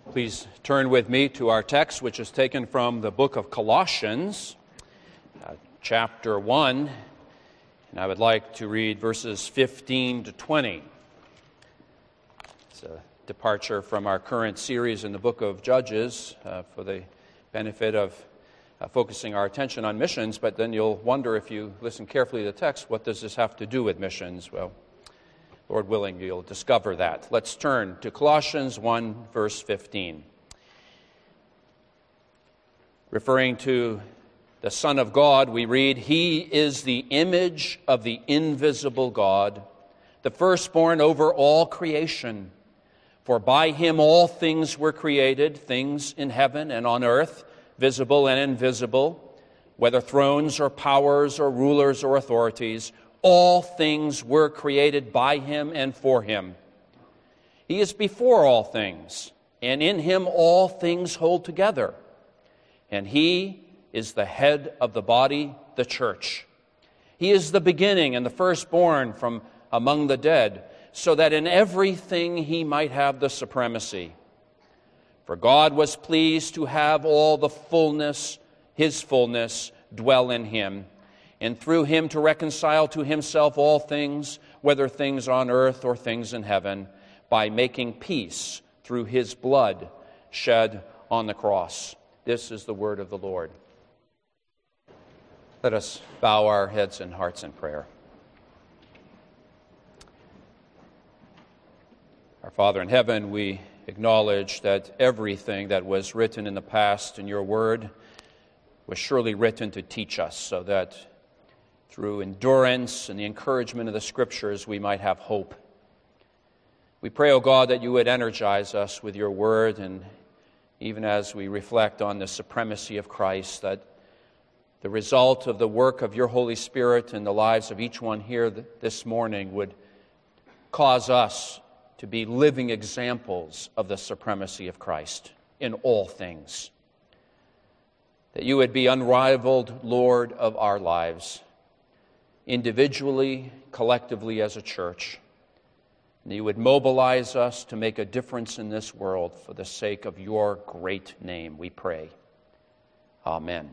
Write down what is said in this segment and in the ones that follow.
Please turn with me to our text, which is taken from the book of Colossians, chapter 1, and I would like to read verses 15 to 20. It's a departure from our current series in the book of Judges for the benefit of focusing our attention on missions, but then you'll wonder if you listen carefully to the text, what does this have to do with missions? Well, Lord willing, you'll discover that. Let's turn to Colossians 1, verse 15. Referring to the Son of God, we read, "He is the image of the invisible God, the firstborn over all creation. For by him all things were created, things in heaven and on earth, visible and invisible, whether thrones or powers or rulers or authorities. All things were created by him and for him. He is before all things, and in him all things hold together. And he is the head of the body, the church. He is the beginning and the firstborn from among the dead, so that in everything he might have the supremacy. For God was pleased to have all the fullness, his fullness, dwell in him, and through him to reconcile to himself all things, whether things on earth or things in heaven, by making peace through his blood shed on the cross." This is the word of the Lord. Let us bow our heads and hearts in prayer. Our Father in heaven, we acknowledge that everything that was written in the past in your word was surely written to teach us, so that through endurance and the encouragement of the Scriptures, we might have hope. We pray, O God, that you would energize us with your word, and even as we reflect on the supremacy of Christ, that the result of the work of your Holy Spirit in the lives of each one here this morning would cause us to be living examples of the supremacy of Christ in all things. That you would be unrivaled Lord of our lives, individually, collectively as a church. And you would mobilize us to make a difference in this world for the sake of your great name, we pray. Amen.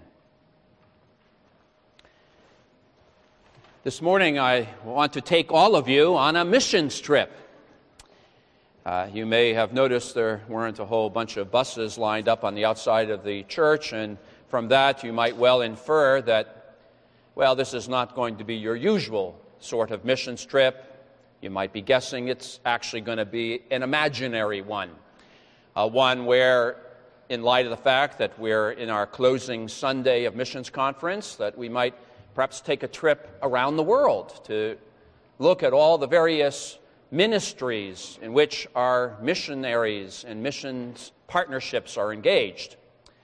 This morning I want to take all of you on a missions trip. You may have noticed there weren't a whole bunch of buses lined up on the outside of the church, and from that you might well infer that, well, this is not going to be your usual sort of missions trip. You might be guessing it's actually going to be an imaginary one. One where, in light of the fact that we're in our closing Sunday of missions conference, that we might perhaps take a trip around the world to look at all the various ministries in which our missionaries and missions partnerships are engaged.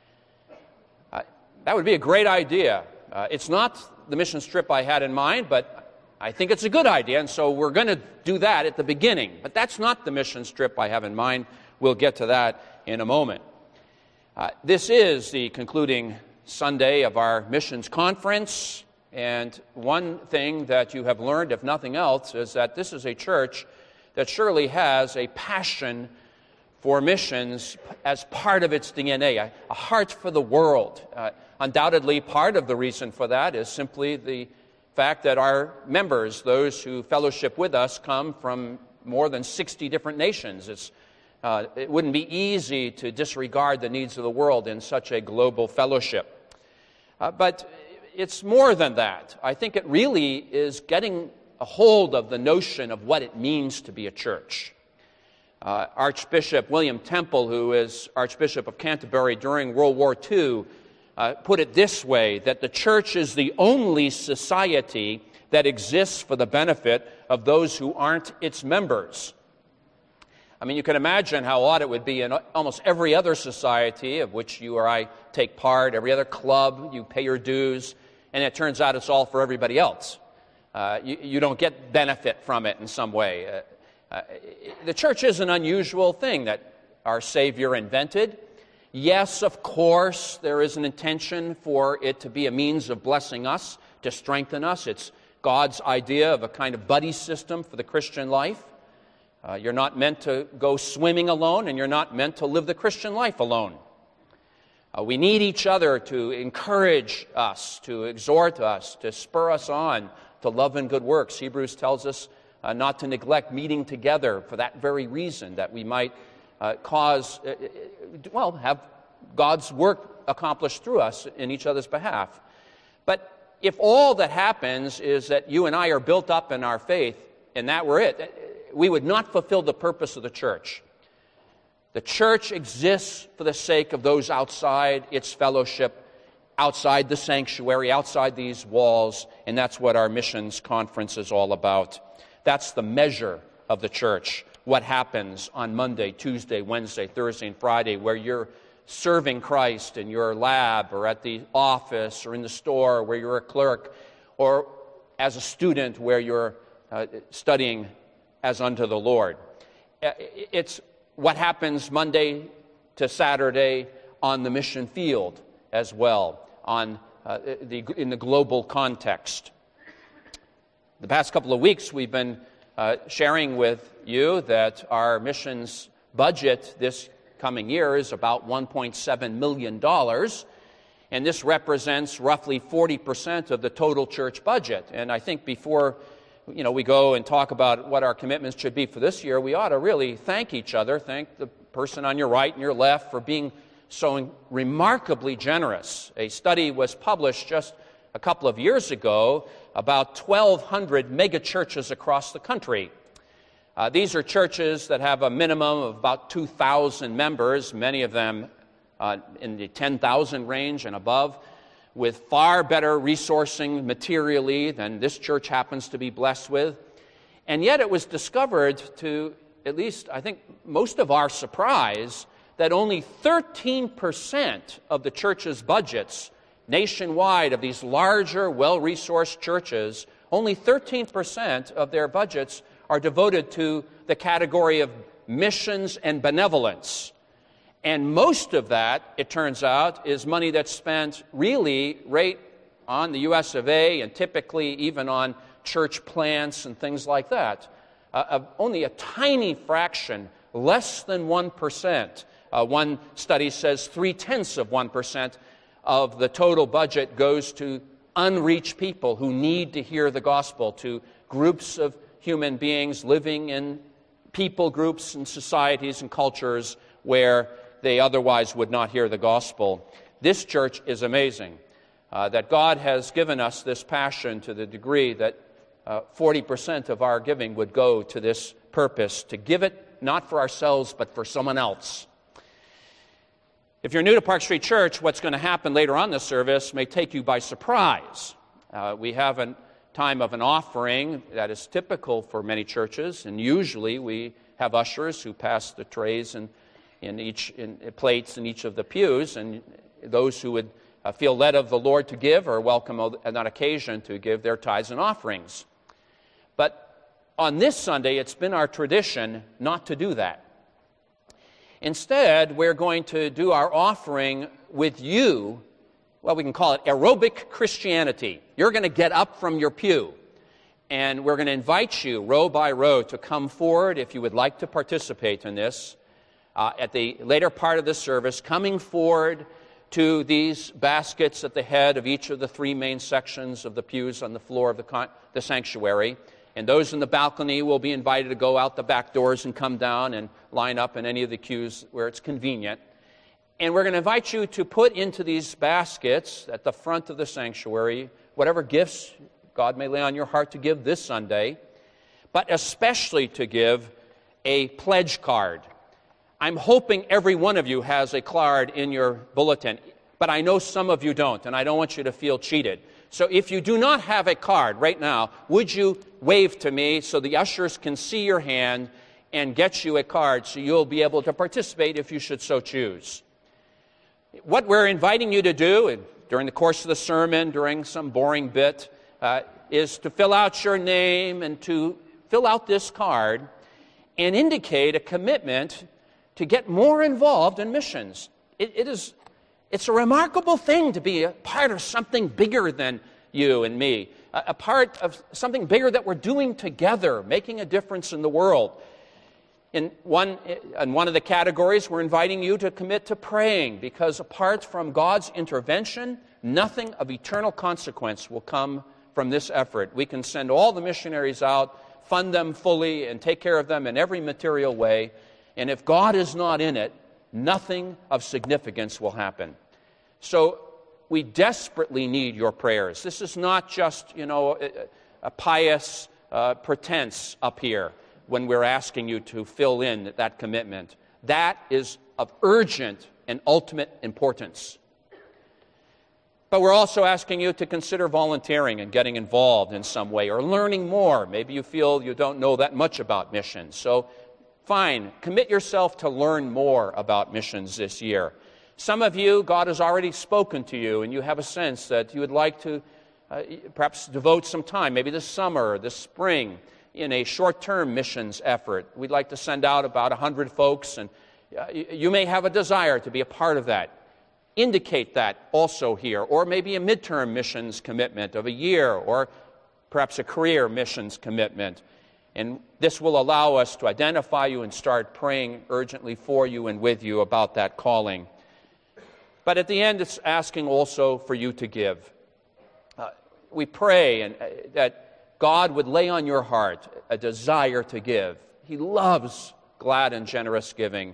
That would be a great idea. It's not the missions trip I had in mind, but I think it's a good idea, and so we're going to do that at the beginning. But that's not the missions trip I have in mind. We'll get to that in a moment. This is the concluding Sunday of our missions conference, and one thing that you have learned, if nothing else, is that this is a church that surely has a passion for missions as part of its DNA, a heart for the world. Undoubtedly, part of the reason for that is simply the fact that our members, those who fellowship with us, come from more than 60 different nations. It wouldn't be easy to disregard the needs of the world in such a global fellowship. But it's more than that. I think it really is getting a hold of the notion of what it means to be a church. Archbishop William Temple, who is Archbishop of Canterbury during World War II, put it this way, that the church is the only society that exists for the benefit of those who aren't its members. I mean, you can imagine how odd it would be in almost every other society of which you or I take part, every other club, you pay your dues, and it turns out it's all for everybody else. You don't get benefit from it in some way. The church is an unusual thing that our Savior invented. Yes, of course, there is an intention for it to be a means of blessing us, to strengthen us. It's God's idea of a kind of buddy system for the Christian life. You're not meant to go swimming alone, and you're not meant to live the Christian life alone. We need each other to encourage us, to exhort us, to spur us on to love and good works. Hebrews tells us not to neglect meeting together for that very reason, that we might have God's work accomplished through us in each other's behalf. But if all that happens is that you and I are built up in our faith, and that were it, we would not fulfill the purpose of the church. The church exists for the sake of those outside its fellowship, outside the sanctuary, outside these walls, and that's what our missions conference is all about. That's the measure of the church, what happens on Monday, Tuesday, Wednesday, Thursday, and Friday, where you're serving Christ in your lab or at the office or in the store where you're a clerk, or as a student where you're studying as unto the Lord. It's what happens Monday to Saturday on the mission field as well, in the global context. The past couple of weeks we've been sharing with you that our missions budget this coming year is about $1.7 million, and this represents roughly 40% of the total church budget. And I think before we go and talk about what our commitments should be for this year, we ought to really thank each other, thank the person on your right and your left for being so remarkably generous. A study was published just a couple of years ago about 1,200 megachurches across the country. These are churches that have a minimum of about 2,000 members, many of them in the 10,000 range and above, with far better resourcing materially than this church happens to be blessed with. And yet it was discovered, to at least I think most of our surprise, that only 13% of the church's budgets nationwide, of these larger, well-resourced churches, only 13% of their budgets are devoted to the category of missions and benevolence. And most of that, it turns out, is money that's spent really right on the US of A and typically even on church plants and things like that. Only a tiny fraction, less than 1%. One study says 0.3% of the total budget goes to unreached people who need to hear the gospel, to groups of human beings living in people groups and societies and cultures where they otherwise would not hear the gospel. This church is amazing, that God has given us this passion to the degree that 40% of our giving would go to this purpose, to give it not for ourselves but for someone else. If you're new to Park Street Church, what's going to happen later on this service may take you by surprise. We have a time of an offering that is typical for many churches, and usually we have ushers who pass the trays and plates in each of the pews, and those who would feel led of the Lord to give are welcome on that occasion to give their tithes and offerings. But on this Sunday, it's been our tradition not to do that. Instead, we're going to do our offering with you. Well, we can call it aerobic Christianity. You're going to get up from your pew, and we're going to invite you, row by row, to come forward if you would like to participate in this. At the later part of the service, coming forward to these baskets at the head of each of the three main sections of the pews on the floor of the sanctuary. And those in the balcony will be invited to go out the back doors and come down and line up in any of the queues where it's convenient. And we're going to invite you to put into these baskets at the front of the sanctuary whatever gifts God may lay on your heart to give this Sunday, but especially to give a pledge card. I'm hoping every one of you has a card in your bulletin, but I know some of you don't, and I don't want you to feel cheated. So if you do not have a card right now, would you wave to me so the ushers can see your hand and get you a card so you'll be able to participate if you should so choose. What we're inviting you to do during the course of the sermon, during some boring bit, is to fill out your name and to fill out this card and indicate a commitment to get more involved in missions. It's a remarkable thing to be a part of something bigger than you and me, a part of something bigger that we're doing together, making a difference in the world. In one of the categories, we're inviting you to commit to praying, because apart from God's intervention, nothing of eternal consequence will come from this effort. We can send all the missionaries out, fund them fully, and take care of them in every material way, and if God is not in it, nothing of significance will happen. So we desperately need your prayers. This is not just, a pious pretense up here when we're asking you to fill in that commitment. That is of urgent and ultimate importance. But we're also asking you to consider volunteering and getting involved in some way, or learning more. Maybe you feel you don't know that much about missions. So fine, commit yourself to learn more about missions this year. Some of you, God has already spoken to you, and you have a sense that you would like to perhaps devote some time, maybe this summer or this spring, in a short-term missions effort. We'd like to send out about 100 folks, and you may have a desire to be a part of that. Indicate that also here, or maybe a midterm missions commitment of a year, or perhaps a career missions commitment. And this will allow us to identify you and start praying urgently for you and with you about that calling. But at the end, it's asking also for you to give. We pray that God would lay on your heart a desire to give. He loves glad and generous giving.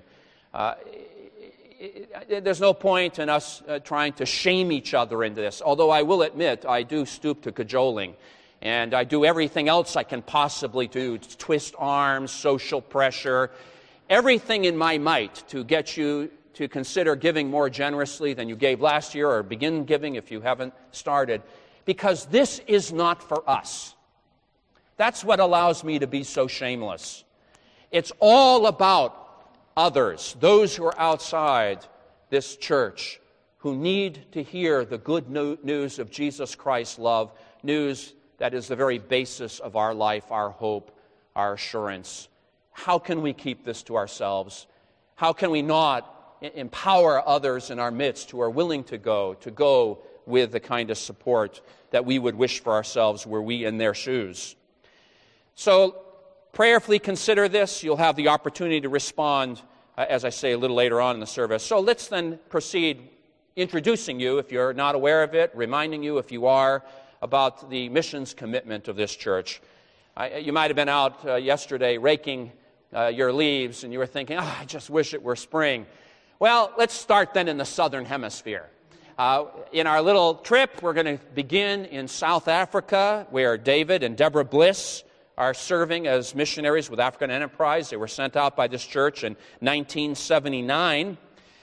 There's no point in us trying to shame each other into this, although I will admit I do stoop to cajoling, and I do everything else I can possibly do, to twist arms, social pressure, everything in my might to get you to consider giving more generously than you gave last year, or begin giving if you haven't started, because this is not for us. That's what allows me to be so shameless. It's all about others, those who are outside this church, who need to hear the good news of Jesus Christ's love, news that is the very basis of our life, our hope, our assurance. How can we keep this to ourselves? How can we not empower others in our midst who are willing to go with the kind of support that we would wish for ourselves were we in their shoes? So prayerfully consider this. You'll have the opportunity to respond, as I say, a little later on in the service. So let's then proceed introducing you, if you're not aware of it, reminding you, if you are, about the missions commitment of this church. You might have been out yesterday raking your leaves, and you were thinking, I just wish it were spring. Well, let's start then in the southern hemisphere. In our little trip, we're going to begin in South Africa, where David and Deborah Bliss are serving as missionaries with African Enterprise. They were sent out by this church in 1979.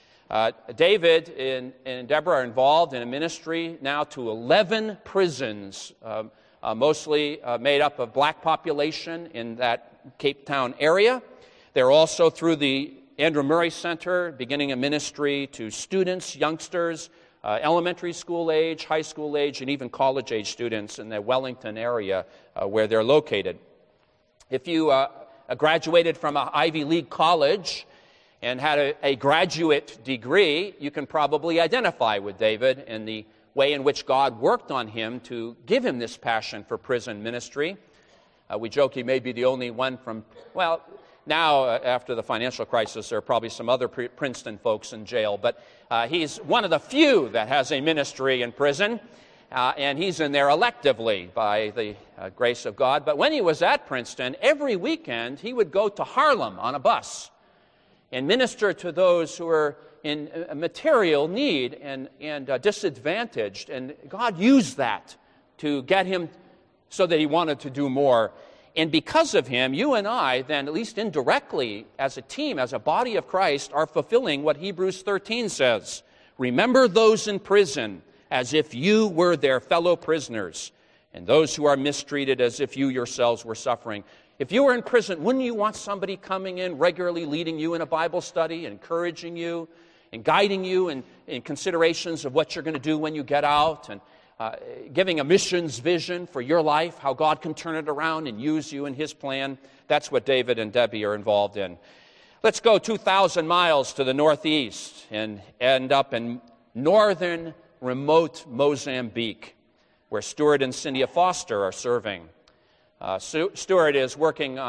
David and Deborah are involved in a ministry now to 11 prisons, mostly made up of black population in that Cape Town area. They're also, through the Andrew Murray Center, beginning a ministry to students, youngsters, elementary school age, high school age, and even college age students in the Wellington area where they're located. If you graduated from an Ivy League college and had a graduate degree, you can probably identify with David in the way in which God worked on him to give him this passion for prison ministry. We joke he may be the only one from, well, now after the financial crisis, there are probably some other Princeton folks in jail, but he's one of the few that has a ministry in prison, and he's in there electively by the grace of God. But when he was at Princeton, every weekend he would go to Harlem on a bus and minister to those who were in material need and disadvantaged. And God used that to get him so that he wanted to do more. And because of him, you and I, then, at least indirectly, as a team, as a body of Christ, are fulfilling what Hebrews 13 says. Remember those in prison as if you were their fellow prisoners, and those who are mistreated as if you yourselves were suffering. If you were in prison, wouldn't you want somebody coming in, regularly leading you in a Bible study, encouraging you, and guiding you in considerations of what you're going to do when you get out, and giving a missions vision for your life, how God can turn it around and use you in His plan? That's what David and Debbie are involved in. Let's go 2,000 miles to the northeast and end up in northern, remote Mozambique, where Stuart and Cynthia Foster are serving. Stuart is working on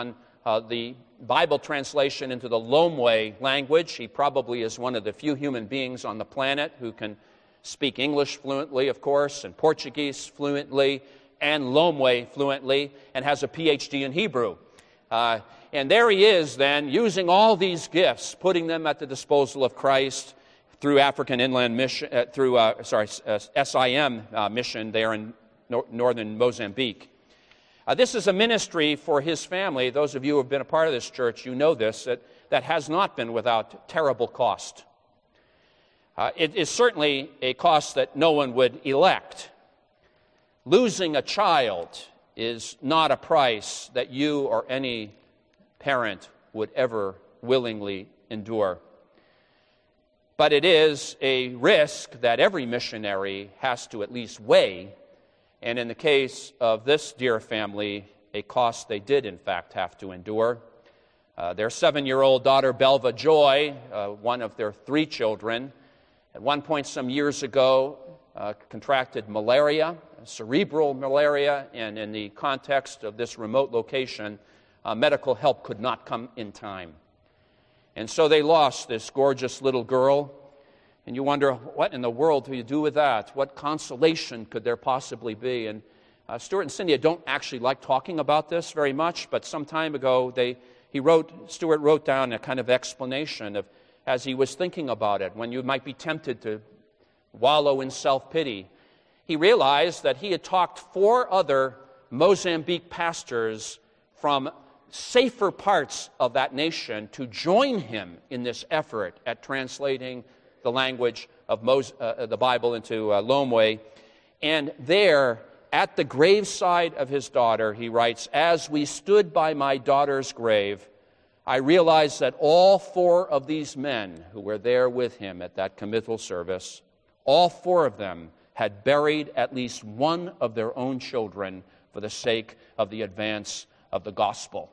the Bible translation into the Lomwe language. He probably is one of the few human beings on the planet who can speak English fluently, of course, and Portuguese fluently, and Lomwe fluently, and has a PhD in Hebrew. And there he is then, using all these gifts, putting them at the disposal of Christ through African Inland Mission, SIM mission there in northern Mozambique. This is a ministry for his family. Those of you who have been a part of this church, you know this, that has not been without terrible cost. It is certainly a cost that no one would elect. Losing a child is not a price that you or any parent would ever willingly endure. But it is a risk that every missionary has to at least weigh, and in the case of this dear family, a cost they did in fact have to endure. Their 7-year-old daughter, Belva Joy, one of their 3 children, at one point some years ago contracted malaria, cerebral malaria, and in the context of this remote location, medical help could not come in time. And so they lost this gorgeous little girl, and you wonder, what in the world do you do with that? What consolation could there possibly be? And Stuart and Cynthia don't actually like talking about this very much, but some time ago Stuart wrote down a kind of explanation of, as he was thinking about it, when you might be tempted to wallow in self-pity, he realized that he had talked 4 other Mozambique pastors from safer parts of that nation to join him in this effort at translating the language of the Bible into Lomwe. And there, at the graveside of his daughter, he writes, "As we stood by my daughter's grave, I realized that all 4 of these men who were there with him at that committal service, all 4 of them had buried at least one of their own children for the sake of the advance of the gospel."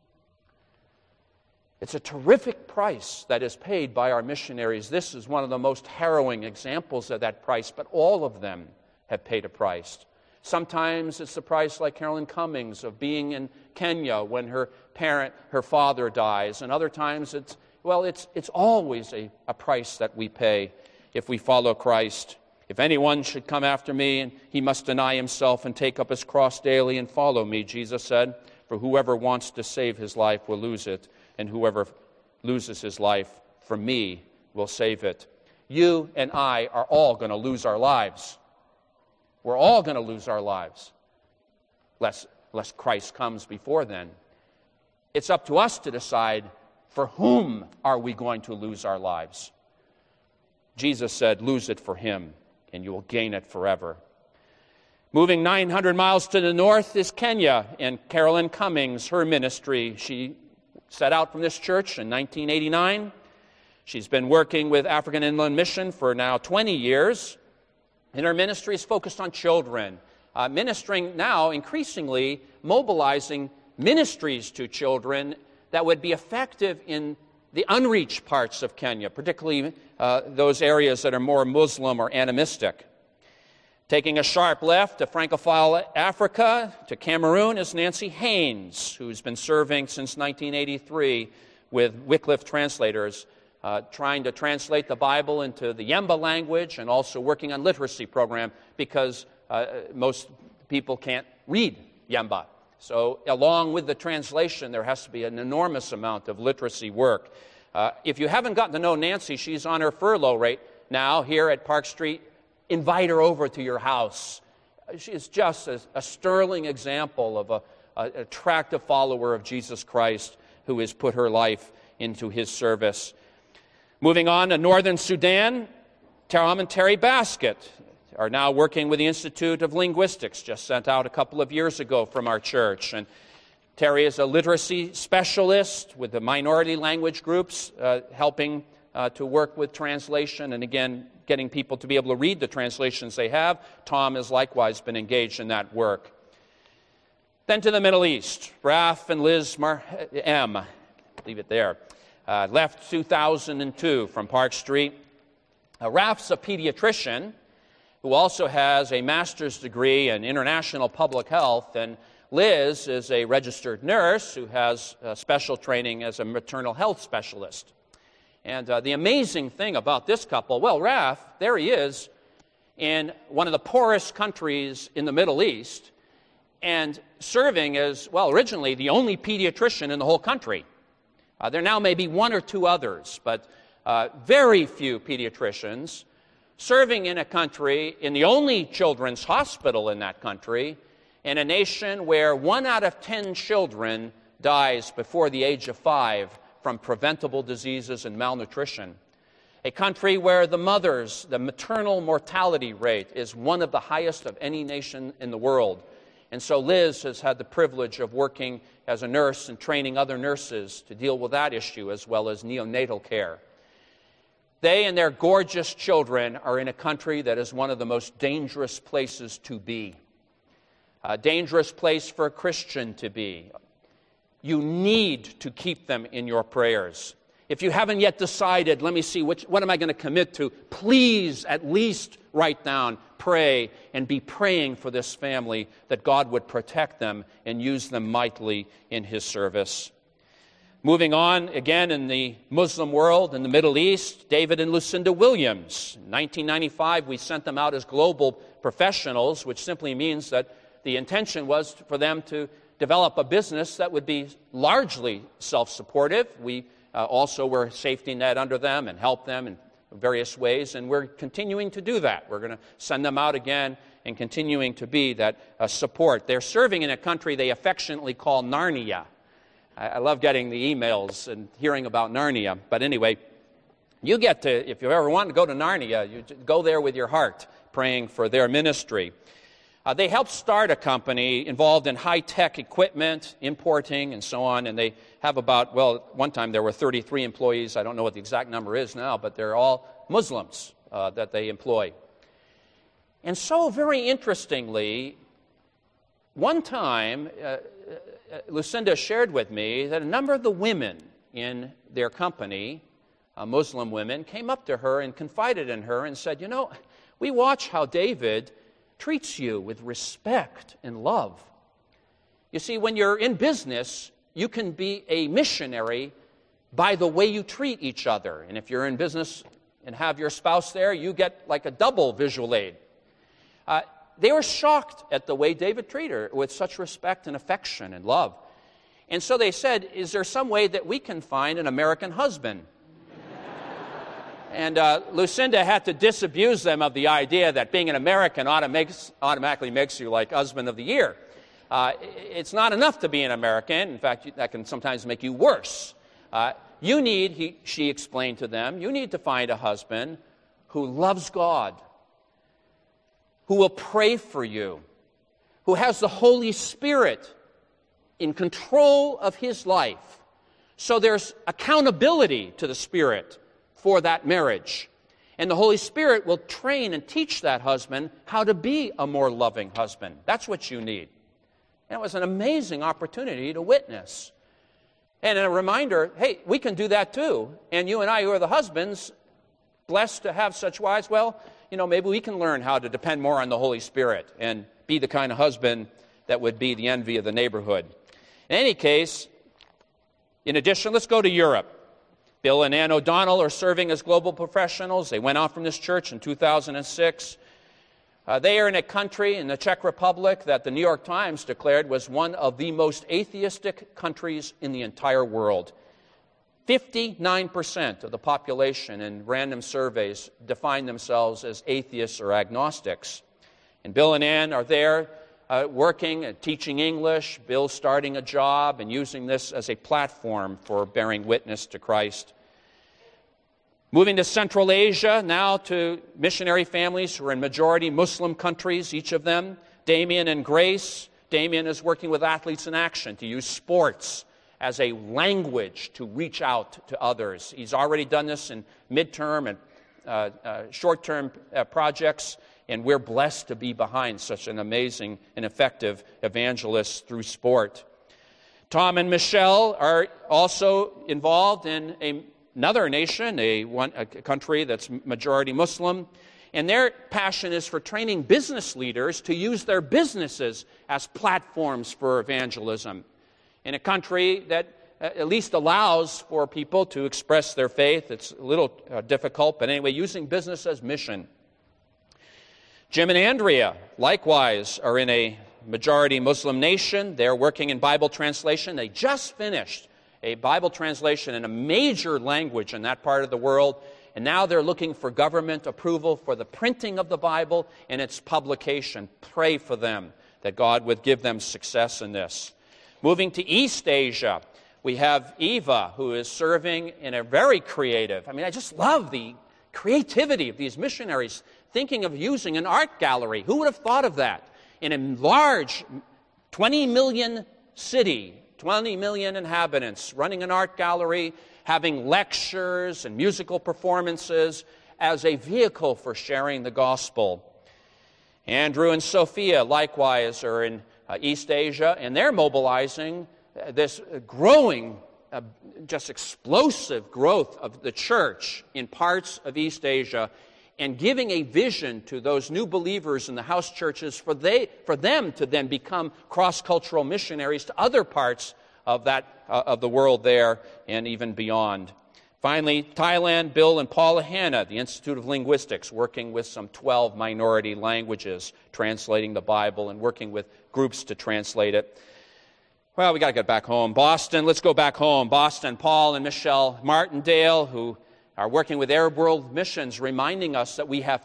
It's a terrific price that is paid by our missionaries. This is one of the most harrowing examples of that price, but all of them have paid a price. Sometimes it's the price, like Carolyn Cummings, of being in Kenya when her father dies, and other times it's always a price that we pay if we follow Christ. "If anyone should come after me, and he must deny himself and take up his cross daily and follow me," Jesus said, "for whoever wants to save his life will lose it, and whoever loses his life for me will save it." You and I are all going to lose our lives. We're all going to lose our lives, unless Christ comes before then. It's up to us to decide, for whom are we going to lose our lives? Jesus said, "Lose it for him, and you will gain it forever." Moving 900 miles to the north is Kenya, and Carolyn Cummings, her ministry, she set out from this church in 1989. She's been working with African Inland Mission for now 20 years, and her ministry is focused on children, ministering now increasingly, mobilizing ministries to children that would be effective in the unreached parts of Kenya, particularly those areas that are more Muslim or animistic. Taking a sharp left to Francophile Africa, to Cameroon, is Nancy Haynes, who's been serving since 1983 with Wycliffe translators, trying to translate the Bible into the Yemba language and also working on literacy program because most people can't read Yemba. So along with the translation, there has to be an enormous amount of literacy work. If you haven't gotten to know Nancy, she's on her furlough rate now here at Park Street. Invite her over to your house. She is just a sterling example of an attractive follower of Jesus Christ who has put her life into his service. Moving on to northern Sudan, Tom and Terry Baskett are now working with the Institute of Linguistics, just sent out a couple of years ago from our church. And Terry is a literacy specialist with the minority language groups, helping to work with translation and, again, getting people to be able to read the translations they have. Tom has likewise been engaged in that work. Then to the Middle East, Raf and Liz M. Leave it there. Left 2002 from Park Street. Raf's a pediatrician who also has a master's degree in international public health, and Liz is a registered nurse who has special training as a maternal health specialist. And the amazing thing about this couple, well, Raph, there he is in one of the poorest countries in the Middle East and serving as, well, originally the only pediatrician in the whole country. There now may be one or two others, but very few pediatricians serving in a country, in the only children's hospital in that country, in a nation where 1 out of 10 children dies before the age of 5 from preventable diseases and malnutrition. A country where the maternal mortality rate is one of the highest of any nation in the world. And so Liz has had the privilege of working as a nurse and training other nurses to deal with that issue as well as neonatal care. They and their gorgeous children are in a country that is one of the most dangerous places to be. A dangerous place for a Christian to be. You need to keep them in your prayers. If you haven't yet decided, let me see, what am I going to commit to? Please at least write down, pray, and be praying for this family that God would protect them and use them mightily in His service. Moving on, again in the Muslim world, in the Middle East, David and Lucinda Williams. In 1995, we sent them out as global professionals, which simply means that the intention was for them to develop a business that would be largely self-supportive. We also were a safety net under them and help them in various ways, and we're continuing to do that. We're going to send them out again and continuing to be that support. They're serving in a country they affectionately call Narnia. I love getting the emails and hearing about Narnia. But anyway, you get to, if you ever want to go to Narnia, you go there with your heart, praying for their ministry. They helped start a company involved in high-tech equipment, importing, and so on. And they have about, well, one time there were 33 employees. I don't know what the exact number is now, but they're all Muslims that they employ. And so, very interestingly, one time, Lucinda shared with me that a number of the women in their company, Muslim women, came up to her and confided in her and said, you know, we watch how David treats you with respect and love. You see, when you're in business, you can be a missionary by the way you treat each other. And if you're in business and have your spouse there, you get like a double visual aid. They were shocked at the way David treated her with such respect and affection and love. And so they said, is there some way that we can find an American husband? And Lucinda had to disabuse them of the idea that being an American automatically makes you like husband of the year. It's not enough to be an American. In fact, that can sometimes make you worse. She explained to them, you need to find a husband who loves God, who will pray for you, who has the Holy Spirit in control of his life. So there's accountability to the Spirit for that marriage. And the Holy Spirit will train and teach that husband how to be a more loving husband. That's what you need. And it was an amazing opportunity to witness. And a reminder, hey, we can do that too. And you and I, who are the husbands, blessed to have such wives, well, you know, maybe we can learn how to depend more on the Holy Spirit and be the kind of husband that would be the envy of the neighborhood. In any case, in addition, let's go to Europe. Bill and Ann O'Donnell are serving as global professionals. They went out from this church in 2006. They are in a country, in the Czech Republic, that the New York Times declared was one of the most atheistic countries in the entire world. 59% of the population in random surveys define themselves as atheists or agnostics. And Bill and Ann are there working and teaching English. Bill's starting a job and using this as a platform for bearing witness to Christ. Moving to Central Asia, now to missionary families who are in majority Muslim countries, each of them. Damien and Grace. Damien is working with Athletes in Action to use sports as a language to reach out to others. He's already done this in midterm and short-term projects, and we're blessed to be behind such an amazing and effective evangelist through sport. Tom and Michelle are also involved in another nation, a country that's majority Muslim, And their passion is for training business leaders to use their businesses as platforms for evangelism. In a country that at least allows for people to express their faith, it's a little difficult, but anyway, using business as mission. Jim and Andrea, likewise, are in a majority Muslim nation. They're working in Bible translation. They just finished a Bible translation in a major language in that part of the world, and now they're looking for government approval for the printing of the Bible and its publication. Pray for them, that God would give them success in this. Moving to East Asia, we have Eva, who is serving in a very creative, I just love the creativity of these missionaries thinking of using an art gallery. Who would have thought of that? In a large 20 million city, 20 million inhabitants, running an art gallery, having lectures and musical performances as a vehicle for sharing the gospel. Andrew and Sophia, likewise, are in East Asia, and they're mobilizing this growing, just explosive growth of the church in parts of East Asia, and giving a vision to those new believers in the house churches for them to then become cross-cultural missionaries to other parts of the world there and even beyond. Finally, Thailand, Bill and Paula Hanna, the Institute of Linguistics, working with some 12 minority languages, translating the Bible and working with groups to translate it. Well, we got to get back home. Boston, let's go back home. Boston, Paul and Michelle Martindale, who are working with Arab World Missions, reminding us that we have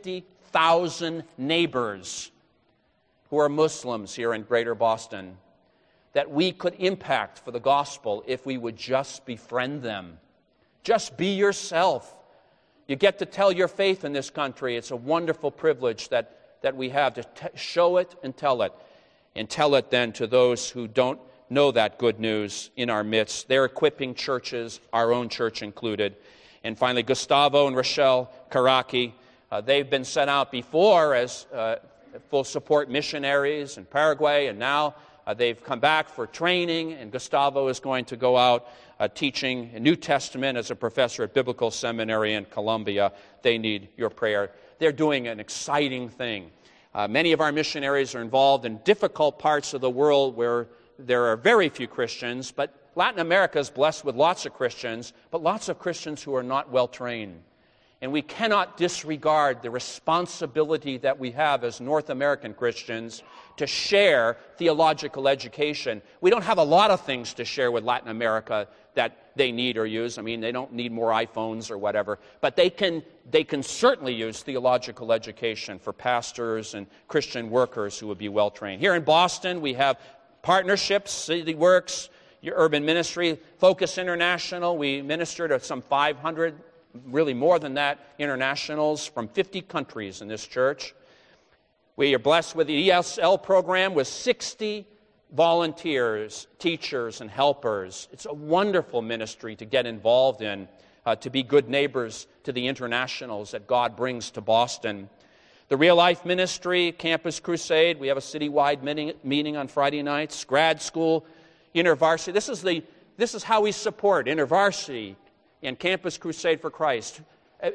50,000 neighbors who are Muslims here in Greater Boston, that we could impact for the gospel if we would just befriend them. Just be yourself. You get to tell your faith in this country. It's a wonderful privilege that we have to show it and tell it. And tell it then to those who don't know that good news in our midst. They're equipping churches, our own church included. And finally, Gustavo and Rochelle Karaki, they've been sent out before as full support missionaries in Paraguay, and now they've come back for training, and Gustavo is going to go out teaching a New Testament as a professor at Biblical Seminary in Columbia. They need your prayer. They're doing an exciting thing. Many of our missionaries are involved in difficult parts of the world where there are very few Christians, but Latin America is blessed with lots of Christians, but lots of Christians who are not well trained. And we cannot disregard the responsibility that we have as North American Christians to share theological education. We don't have a lot of things to share with Latin America that they need or use. They don't need more iPhones or whatever, but they can certainly use theological education for pastors and Christian workers who would be well trained. Here in Boston, we have partnerships, City Works, your urban ministry, Focus International. We minister to some 500, really more than that, internationals from 50 countries in this church. We are blessed with the ESL program with 60 volunteers, teachers, and helpers. It's a wonderful ministry to get involved in, to be good neighbors to the internationals that God brings to Boston. The Real Life Ministry, Campus Crusade, we have a citywide meeting on Friday nights. Grad School, InterVarsity. This is how we support InterVarsity and Campus Crusade for Christ.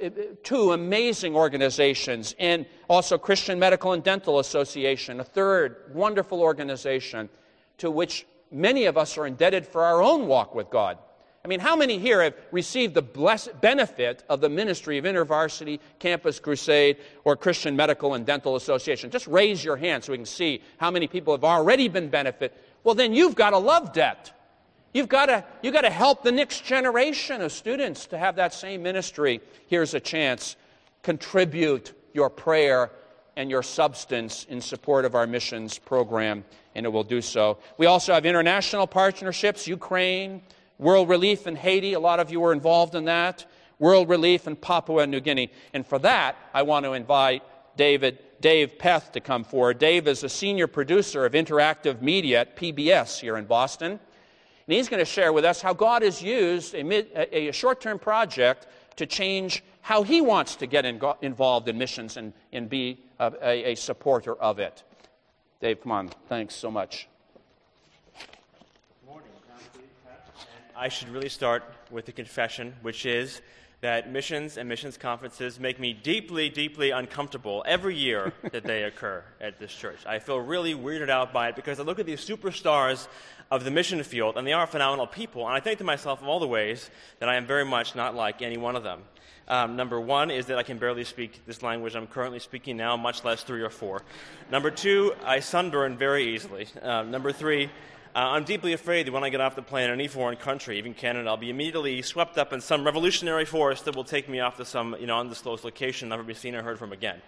Two amazing organizations, and also Christian Medical and Dental Association, a third wonderful organization to which many of us are indebted for our own walk with God. How many here have received the blessed benefit of the ministry of InterVarsity, Campus Crusade, or Christian Medical and Dental Association? Just raise your hand so we can see how many people have already been benefited. Well, then you've got a love debt. You've got to help the next generation of students to have that same ministry. Here's a chance. Contribute your prayer and your substance in support of our missions program, and it will do so. We also have international partnerships, Ukraine, World Relief in Haiti. A lot of you were involved in that. World Relief in Papua New Guinea. And for that, I want to invite Dave Peth to come forward. Dave is a senior producer of interactive media at PBS here in Boston. And he's going to share with us how God has used a short-term project to change how he wants to get involved in missions and be a supporter of it. Dave, come on. Thanks so much. Good morning. I should really start with a confession, which is that missions and missions conferences make me deeply, deeply uncomfortable every year that they occur at this church. I feel really weirded out by it because I look at these superstars of the mission field, and they are phenomenal people, and I think to myself of all the ways that I am very much not like any one of them. Number one is that I can barely speak this language I'm currently speaking now, much less 3 or 4. Number two, I sunburn very easily. Number three, I'm deeply afraid that when I get off the plane in any foreign country, even Canada, I'll be immediately swept up in some revolutionary force that will take me off to some undisclosed location, never be seen or heard from again.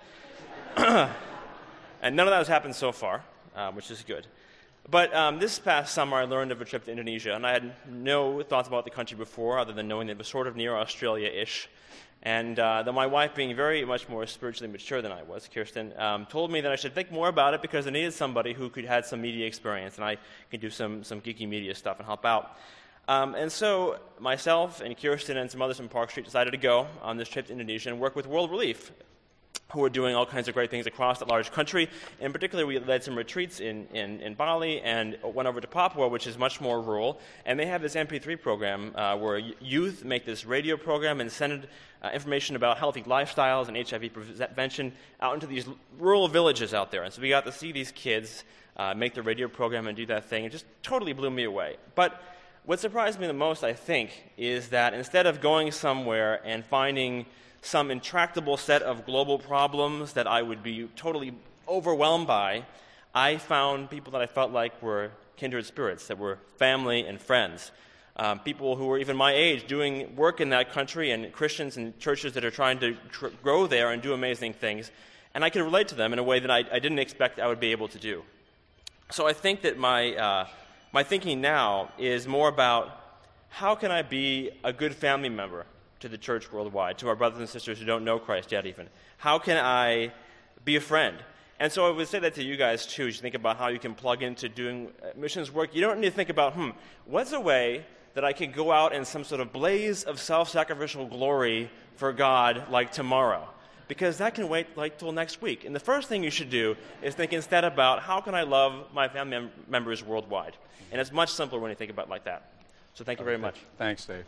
And none of that has happened so far, which is good. But this past summer, I learned of a trip to Indonesia, and I had no thoughts about the country before, other than knowing that it was sort of near Australia-ish. And that my wife, being very much more spiritually mature than I was, Kirsten, told me that I should think more about it because I needed somebody who could had some media experience, and I could do some geeky media stuff and help out. And so myself and Kirsten and some others from Park Street decided to go on this trip to Indonesia and work with World Relief, who are doing all kinds of great things across that large country. In particular, we led some retreats in Bali and went over to Papua, which is much more rural. And they have this MP3 program where youth make this radio program and send information about healthy lifestyles and HIV prevention out into these rural villages out there. And so we got to see these kids make the radio program and do that thing. It just totally blew me away. But what surprised me the most, I think, is that instead of going somewhere and finding some intractable set of global problems that I would be totally overwhelmed by, I found people that I felt like were kindred spirits, that were family and friends. People who were even my age doing work in that country, and Christians and churches that are trying to grow there and do amazing things. And I could relate to them in a way that I didn't expect I would be able to do. So I think that my thinking now is more about how can I be a good family member to the church worldwide, to our brothers and sisters who don't know Christ yet even. How can I be a friend? And so I would say that to you guys too, as you think about how you can plug into doing missions work. You don't need to think about, what's a way that I could go out in some sort of blaze of self-sacrificial glory for God like tomorrow? Because that can wait like till next week. And the first thing you should do is think instead about how can I love my family members worldwide? And it's much simpler when you think about it like that. So thank you very much. Thanks, Dave.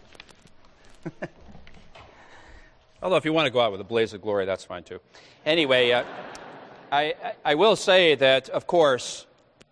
Although if you want to go out with a blaze of glory, that's fine too. Anyway, I will say that, of course,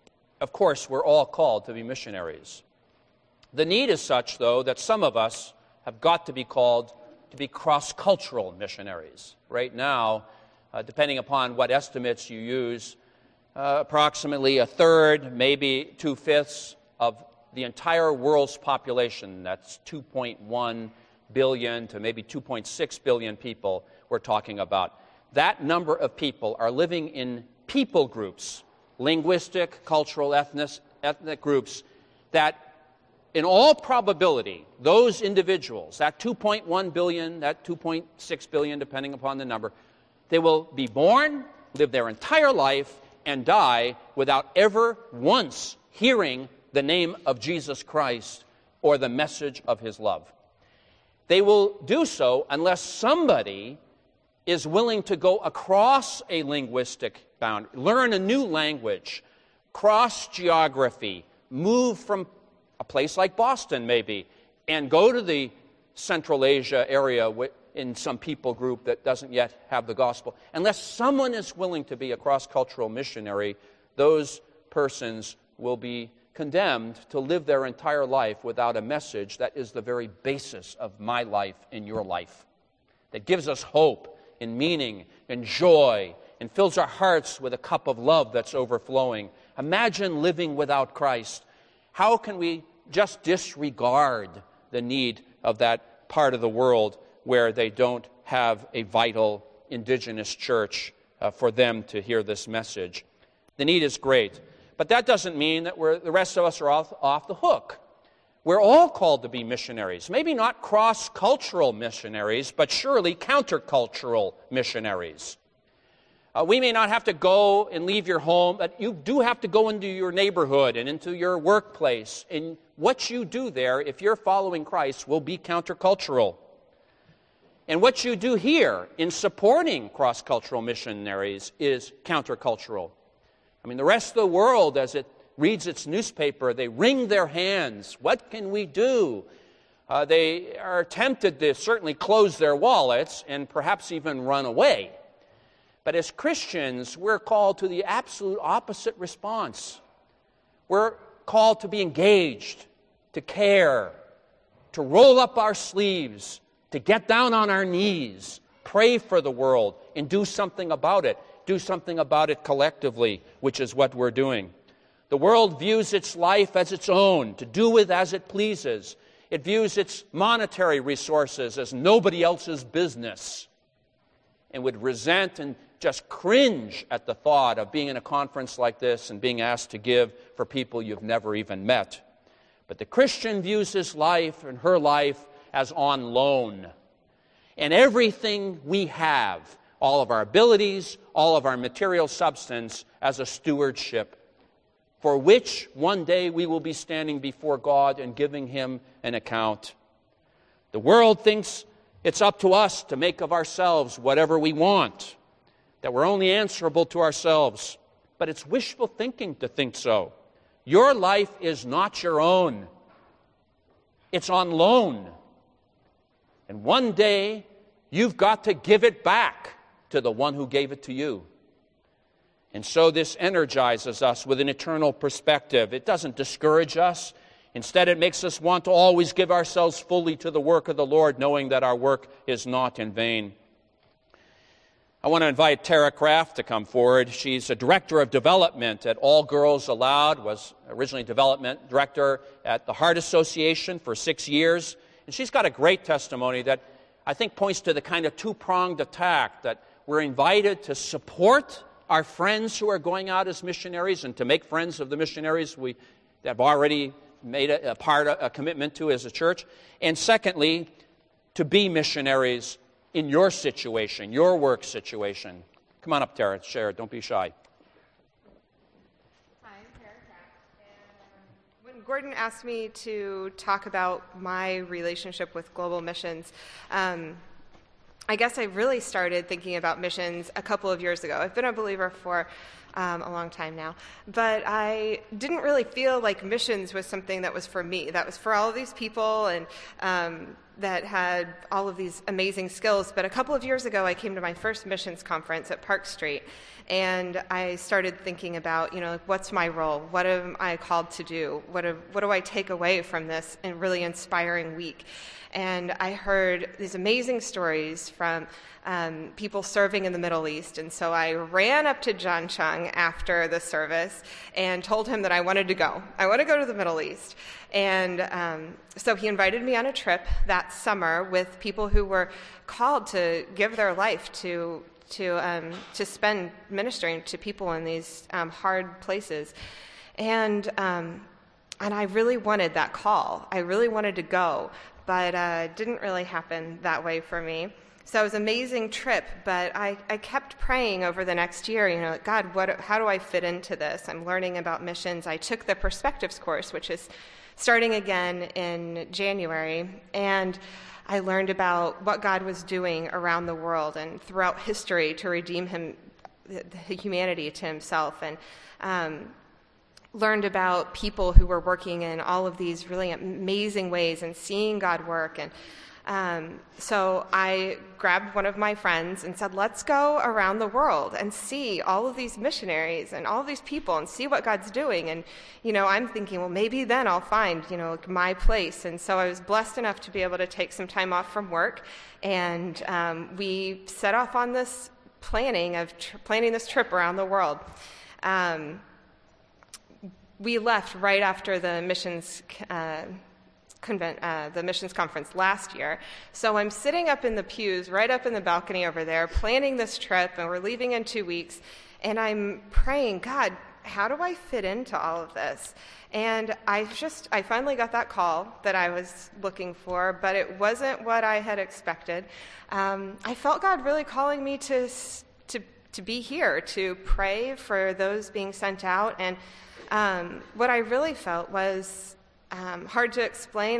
we're all called to be missionaries. The need is such, though, that some of us have got to be called to be cross-cultural missionaries. Right now, depending upon what estimates you use, approximately a third, maybe 2/5 of the entire world's population, that's 2.1 billion to maybe 2.6 billion people we're talking about. That number of people are living in people groups, linguistic, cultural, ethnic groups, that in all probability, those individuals, that 2.1 billion, that 2.6 billion, depending upon the number, they will be born, live their entire life, and die without ever once hearing the name of Jesus Christ or the message of his love. They will do so unless somebody is willing to go across a linguistic boundary, learn a new language, cross geography, move from a place like Boston maybe, and go to the Central Asia area in some people group that doesn't yet have the gospel. Unless someone is willing to be a cross-cultural missionary, those persons will be condemned to live their entire life without a message that is the very basis of my life and your life, that gives us hope and meaning and joy and fills our hearts with a cup of love that's overflowing. Imagine living without Christ. How can we just disregard the need of that part of the world where they don't have a vital indigenous church for them to hear this message? The need is great. But that doesn't mean that the rest of us are off the hook. We're all called to be missionaries. Maybe not cross-cultural missionaries, but surely countercultural missionaries. We may not have to go and leave your home, but you do have to go into your neighborhood and into your workplace. And what you do there, if you're following Christ, will be countercultural. And what you do here in supporting cross-cultural missionaries is countercultural. I mean, the rest of the world, as it reads its newspaper, they wring their hands. What can we do? They are tempted to certainly close their wallets and perhaps even run away. But as Christians, we're called to the absolute opposite response. We're called to be engaged, to care, to roll up our sleeves, to get down on our knees, pray for the world, and do something about it. Do something about it collectively, which is what we're doing. The world views its life as its own, to do with as it pleases. It views its monetary resources as nobody else's business, and would resent and just cringe at the thought of being in a conference like this and being asked to give for people you've never even met. But the Christian views his life and her life as on loan. And everything we have, all of our abilities, all of our material substance, as a stewardship, for which one day we will be standing before God and giving Him an account. The world thinks it's up to us to make of ourselves whatever we want, that we're only answerable to ourselves. But it's wishful thinking to think so. Your life is not your own. It's on loan. And one day, you've got to give it back to the one who gave it to you. And so this energizes us with an eternal perspective. It doesn't discourage us. Instead, it makes us want to always give ourselves fully to the work of the Lord, knowing that our work is not in vain. I want to invite Tara Kraft to come forward. She's a director of development at All Girls Aloud, was originally development director at the Heart Association for 6 years. And she's got a great testimony that I think points to the kind of two-pronged attack, that we're invited to support our friends who are going out as missionaries and to make friends of the missionaries we have already made a commitment to as a church. And secondly, to be missionaries in your situation, your work situation. Come on up, Tara, share it. Don't be shy. Hi, I'm Tara Kraft. And when Gordon asked me to talk about my relationship with global missions, I guess I really started thinking about missions a couple of years ago. I've been a believer for a long time now, but I didn't really feel like missions was something that was for me. That was for all of these people and that had all of these amazing skills. But a couple of years ago, I came to my first missions conference at Park Street, and I started thinking about, what's my role? What am I called to do? What do I take away from this really inspiring week? And I heard these amazing stories from people serving in the Middle East. And so I ran up to John Chung after the service and told him that I wanted to go. I want to go to the Middle East. And so he invited me on a trip that summer with people who were called to give their life to spend ministering to people in these hard places. And I really wanted that call. I really wanted to go, but it didn't really happen that way for me. So it was an amazing trip, but I kept praying over the next year, God, how do I fit into this? I'm learning about missions. I took the Perspectives course, which is starting again in January, and I learned about what God was doing around the world and throughout history to redeem humanity to Himself, and learned about people who were working in all of these really amazing ways and seeing God work. And so I grabbed one of my friends and said, let's go around the world and see all of these missionaries and all of these people and see what God's doing. And, I'm thinking, well, maybe then I'll find, my place. And so I was blessed enough to be able to take some time off from work. And we set off on this planning this trip around the world. We left right after the missions the missions conference last year. So I'm sitting up in the pews, right up in the balcony over there, planning this trip, and we're leaving in 2 weeks. And I'm praying, God, how do I fit into all of this? And I finally got that call that I was looking for, but it wasn't what I had expected. I felt God really calling me to be here, to pray for those being sent out. And what I really felt was hard to explain.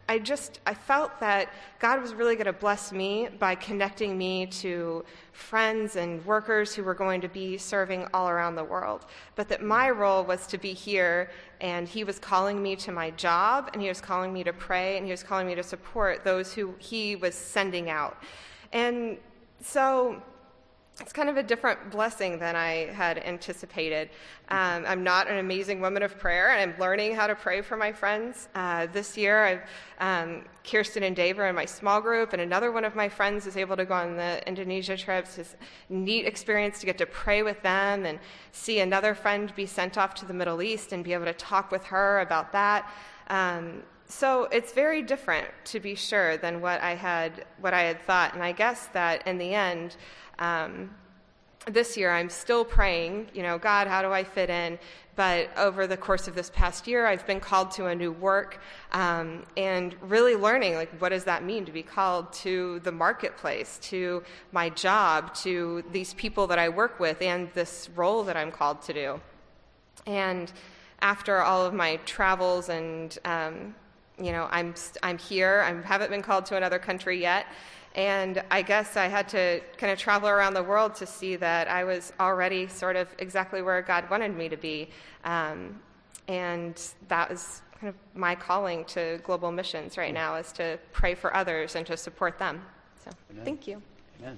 I felt that God was really going to bless me by connecting me to friends and workers who were going to be serving all around the world, but that my role was to be here, and he was calling me to my job, and he was calling me to pray, and he was calling me to support those who he was sending out. And so it's kind of a different blessing than I had anticipated. I'm not an amazing woman of prayer, and I'm learning how to pray for my friends. This year, Kirsten and Dave are in my small group, and another one of my friends is able to go on the Indonesia trips. It's a neat experience to get to pray with them and see another friend be sent off to the Middle East and be able to talk with her about that. So it's very different, to be sure, than what I had thought. And I guess that in the end, this year I'm still praying, God, how do I fit in? But over the course of this past year, I've been called to a new work, and really learning, what does that mean to be called to the marketplace, to my job, to these people that I work with, and this role that I'm called to do. And after all of my travels and I'm here. I haven't been called to another country yet. And I guess I had to kind of travel around the world to see that I was already sort of exactly where God wanted me to be. And that was kind of my calling to global missions right now, is to pray for others and to support them. So, Amen. Thank you. Amen.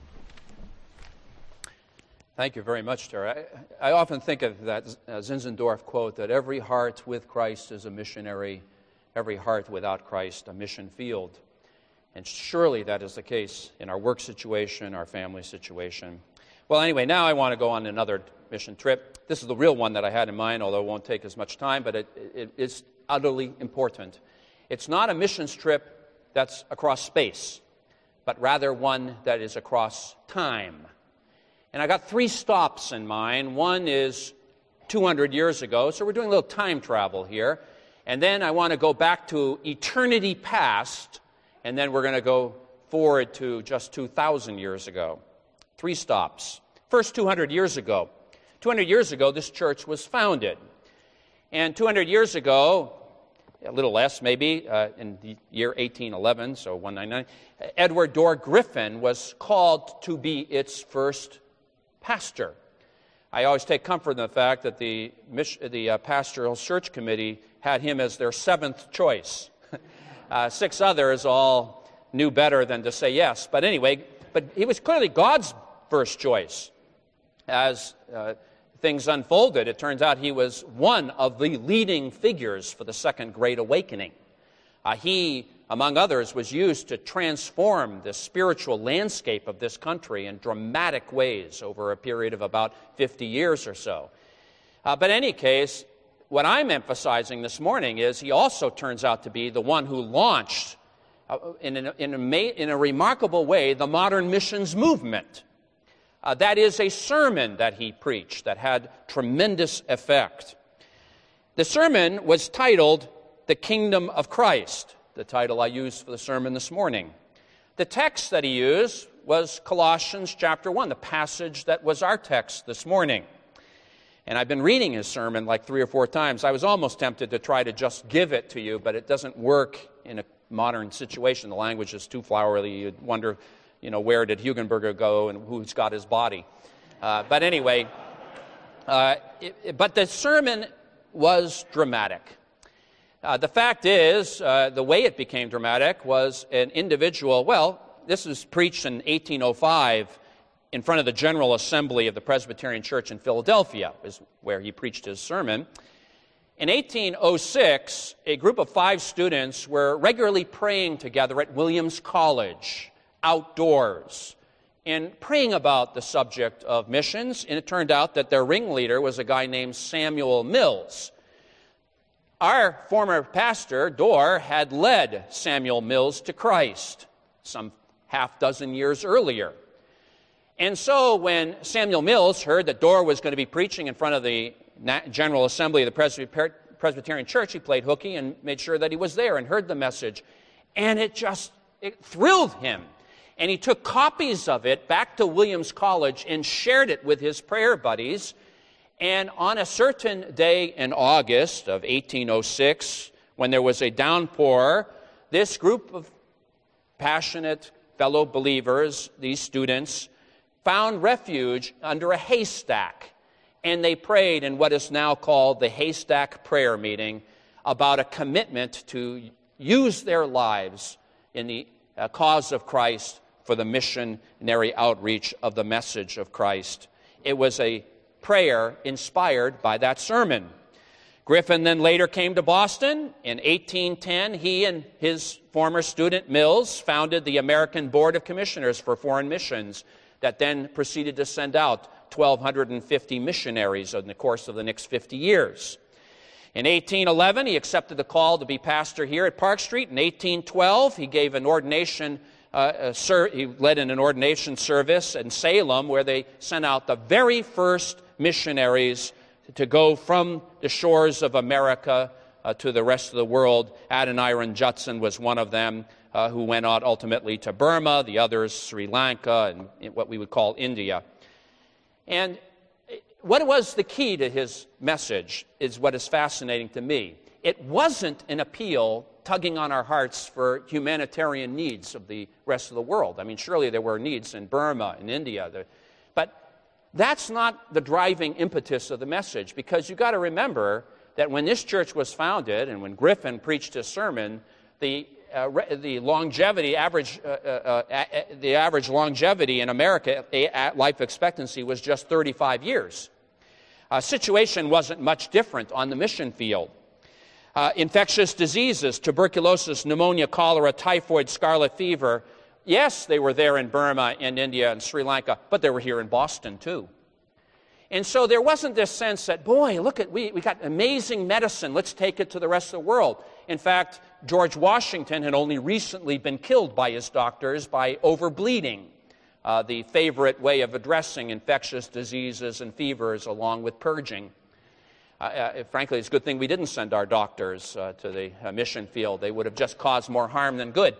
Thank you very much, Tara. I often think of that Zinzendorf quote that every heart with Christ is a missionary, every heart without Christ a mission field. And surely that is the case in our work situation, our family situation. Well, anyway, now I want to go on another mission trip. This is the real one that I had in mind, although it won't take as much time, but it's utterly important. It's not a missions trip that's across space, but rather one that is across time. And I got 3 stops in mind. One is 200 years ago, so we're doing a little time travel here. And then I want to go back to eternity past, and then we're going to go forward to just 2,000 years ago. 3 stops. First, 200 years ago. 200 years ago, this church was founded. And 200 years ago, a little less maybe, in the year 1811, so 199, Edward Dorr Griffin was called to be its first pastor. I always take comfort in the fact that the pastoral search committee had him as their 7th choice. 6 others all knew better than to say yes. But anyway, he was clearly God's first choice. As things unfolded, it turns out he was one of the leading figures for the Second Great Awakening. He, among others, was used to transform the spiritual landscape of this country in dramatic ways over a period of about 50 years or so. But in any case, what I'm emphasizing this morning is he also turns out to be the one who launched, in a remarkable way, the modern missions movement. That is a sermon that he preached that had tremendous effect. The sermon was titled, "The Kingdom of Christ," the title I used for the sermon this morning. The text that he used was Colossians chapter 1, the passage that was our text this morning. And I've been reading his sermon like 3 or 4 times. I was almost tempted to try to just give it to you, but it doesn't work in a modern situation. The language is too flowery. You'd wonder, where did Hugenberger go and who's got his body? But anyway, but the sermon was dramatic. The fact is, the way it became dramatic was an individual, this was preached in 1805 in front of the General Assembly of the Presbyterian Church in Philadelphia, is where he preached his sermon. In 1806, a group of 5 students were regularly praying together at Williams College, outdoors, and praying about the subject of missions, and it turned out that their ringleader was a guy named Samuel Mills. Our former pastor, Dorr, had led Samuel Mills to Christ some half dozen years earlier. And so when Samuel Mills heard that Dorr was going to be preaching in front of the General Assembly of the Presbyterian Church, he played hooky and made sure that he was there and heard the message. And it thrilled him. And he took copies of it back to Williams College and shared it with his prayer buddies. And on a certain day in August of 1806, when there was a downpour this group of passionate fellow believers, these students, found refuge under a haystack, and they prayed in what is now called the Haystack Prayer Meeting about a commitment to use their lives in the cause of Christ for the missionary outreach of the message of Christ. It was a prayer inspired by that sermon. Griffin then later came to Boston. In 1810, he and his former student Mills founded the American Board of Commissioners for Foreign Missions that then proceeded to send out 1,250 missionaries in the course of the next 50 years. In 1811, he accepted the call to be pastor here at Park Street. In 1812, he gave an ordination. He led in an ordination service in Salem, where they sent out the very first missionaries to go from the shores of America to the rest of the world. Adoniram Judson was one of them, who went out ultimately to Burma, the others Sri Lanka, and what we would call India. And what was the key to his message is what is fascinating to me. It wasn't an appeal tugging on our hearts for humanitarian needs of the rest of the world. I mean, surely there were needs in Burma, in India, but that's not the driving impetus of the message, because you've got to remember that when this church was founded and when Griffin preached his sermon, the average longevity in America, life expectancy, was just 35 years. Situation wasn't much different on the mission field. Infectious diseases, tuberculosis, pneumonia, cholera, typhoid, scarlet fever, yes, they were there in Burma and India and Sri Lanka, but they were here in Boston too. And so there wasn't this sense that, boy, look at, we got amazing medicine, let's take it to the rest of the world. In fact, George Washington had only recently been killed by his doctors by overbleeding, the favorite way of addressing infectious diseases and fevers, along with purging. Frankly, it's a good thing we didn't send our doctors to the mission field. They would have just caused more harm than good.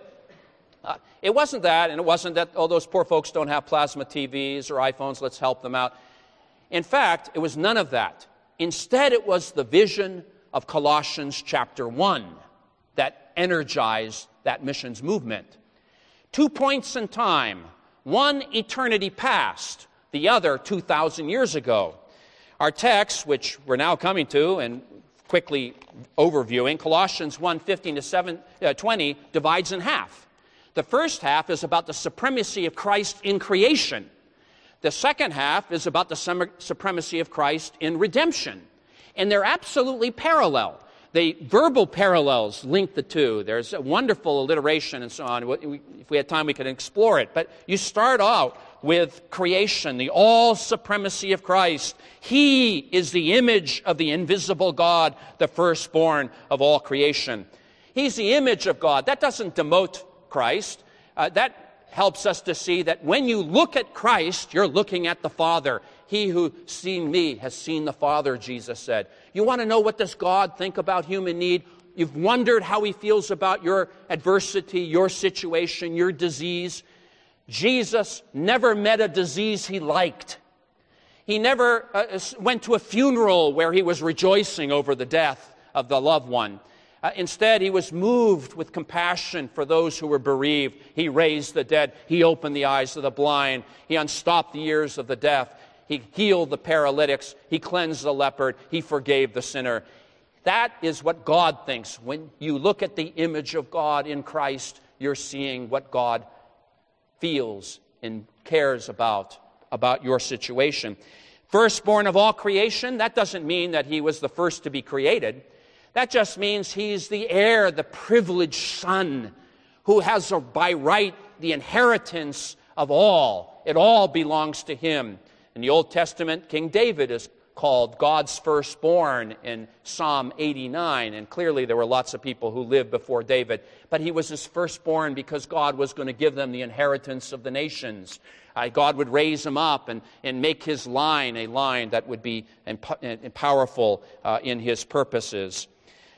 It wasn't that, and it wasn't that, oh, those poor folks don't have plasma TVs or iPhones, let's help them out. In fact, it was none of that. Instead, it was the vision of Colossians chapter 1 that energized that missions movement. 2 points in time, one eternity past, the other 2,000 years ago. Our text, which we're now coming to and quickly overviewing, Colossians 1:15 to 20, divides in half. The first half is about the supremacy of Christ in creation. The second half is about the supremacy of Christ in redemption. And they're absolutely parallel. The verbal parallels link the two. There's a wonderful alliteration and so on. If we had time, we could explore it. But you start out with creation, the all-supremacy of Christ. He is the image of the invisible God, the firstborn of all creation. He's the image of God. That doesn't demote Christ. That helps us to see that when you look at Christ, you're looking at the Father. He who seen me has seen the Father, Jesus said. You want to know what does God think about human need? You've wondered how he feels about your adversity, your situation, your disease. Jesus never met a disease he liked. He never went to a funeral where he was rejoicing over the death of the loved one. Instead, he was moved with compassion for those who were bereaved. He raised the dead. He opened the eyes of the blind. He unstopped the ears of the deaf. He healed the paralytics. He cleansed the leopard. He forgave the sinner. That is what God thinks. When you look at the image of God in Christ, you're seeing what God feels and cares about your situation. Firstborn of all creation, that doesn't mean that he was the first to be created. That just means he's the heir, the privileged son, who has by right the inheritance of all. It all belongs to him. In the Old Testament, King David is called God's firstborn in Psalm 89, and clearly there were lots of people who lived before David, but he was his firstborn because God was going to give them the inheritance of the nations. God would raise him up and make his line a line that would be powerful in his purposes.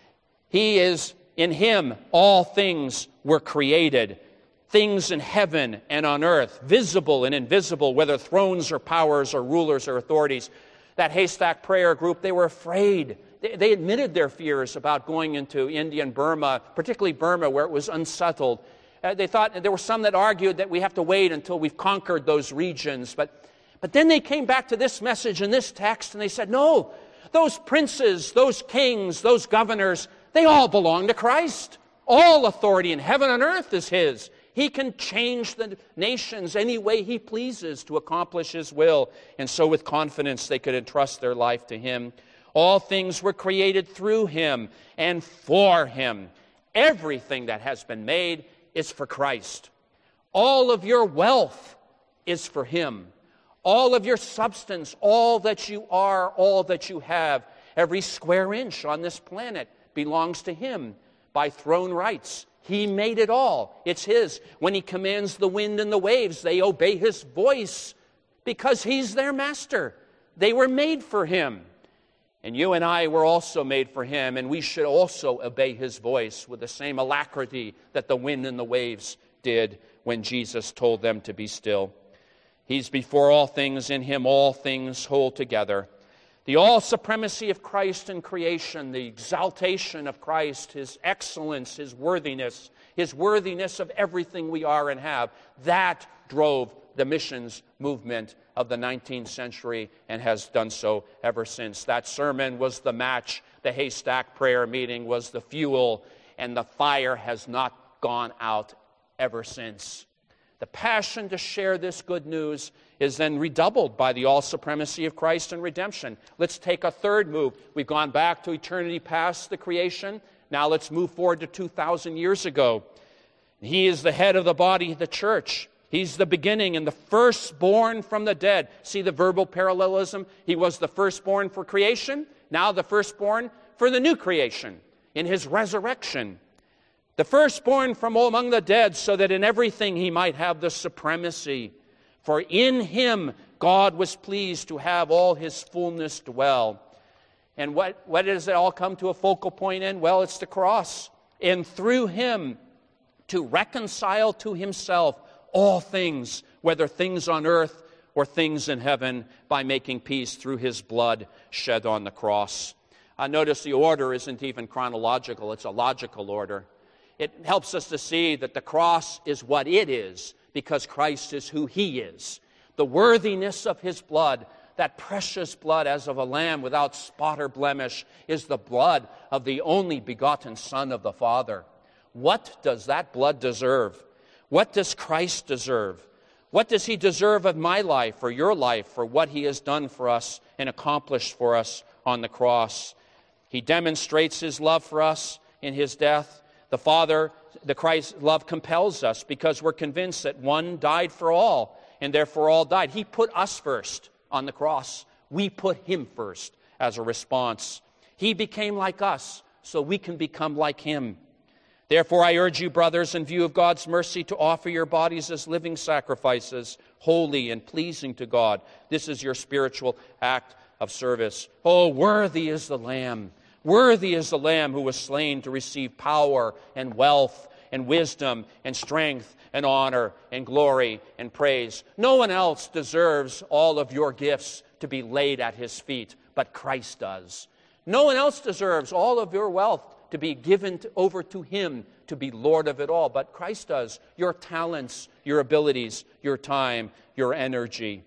He is, in him, all things were created, things in heaven and on earth, visible and invisible, whether thrones or powers or rulers or authorities. That Haystack Prayer group, they were afraid. They admitted their fears about going into India and Burma, particularly Burma, where it was unsettled. They thought, there were some that argued that we have to wait until we've conquered those regions. But then they came back to this message in this text, and they said, no, those princes, those kings, those governors, they all belong to Christ. All authority in heaven and earth is His. He can change the nations any way He pleases to accomplish His will. And so with confidence they could entrust their life to Him. All things were created through Him and for Him. Everything that has been made is for Christ. All of your wealth is for Him. All of your substance, all that you are, all that you have, every square inch on this planet belongs to Him by throne rights. He made it all. It's His. When He commands the wind and the waves, they obey His voice because He's their master. They were made for Him. And you and I were also made for Him, and we should also obey His voice with the same alacrity that the wind and the waves did when Jesus told them to be still. He's before all things. In Him all things hold together. The all-supremacy of Christ in creation, the exaltation of Christ, His excellence, His worthiness of everything we are and have, that drove the missions movement of the 19th century and has done so ever since. That sermon was the match. The Haystack Prayer meeting was the fuel, and the fire has not gone out ever since. The passion to share this good news is then redoubled by the all-supremacy of Christ and redemption. Let's take a third move. We've gone back to eternity past the creation. Now let's move forward to 2,000 years ago. He is the head of the body, the church. He's the beginning and the firstborn from the dead. See the verbal parallelism? He was the firstborn for creation, now the firstborn for the new creation in His resurrection. The firstborn from among the dead, so that in everything He might have the supremacy. For in Him God was pleased to have all His fullness dwell. And what does it all come to a focal point in? Well, it's the cross. And through Him to reconcile to Himself all things, whether things on earth or things in heaven, by making peace through His blood shed on the cross. Notice the order isn't even chronological, it's a logical order. It helps us to see that the cross is what it is because Christ is who He is. The worthiness of His blood, that precious blood as of a lamb without spot or blemish, is the blood of the only begotten Son of the Father. What does that blood deserve? What does Christ deserve? What does He deserve of my life or your life for what He has done for us and accomplished for us on the cross? He demonstrates His love for us in His death. The Christ love compels us because we're convinced that one died for all, and therefore all died. He put us first on the cross. We put Him first as a response. He became like us, so we can become like Him. Therefore, I urge you, brothers, in view of God's mercy, to offer your bodies as living sacrifices, holy and pleasing to God. This is your spiritual act of service. Oh, worthy is the Lamb. Worthy is the Lamb who was slain to receive power and wealth and wisdom and strength and honor and glory and praise. No one else deserves all of your gifts to be laid at His feet, but Christ does. No one else deserves all of your wealth to be given over to Him to be Lord of it all, but Christ does. Your talents, your abilities, your time, your energy.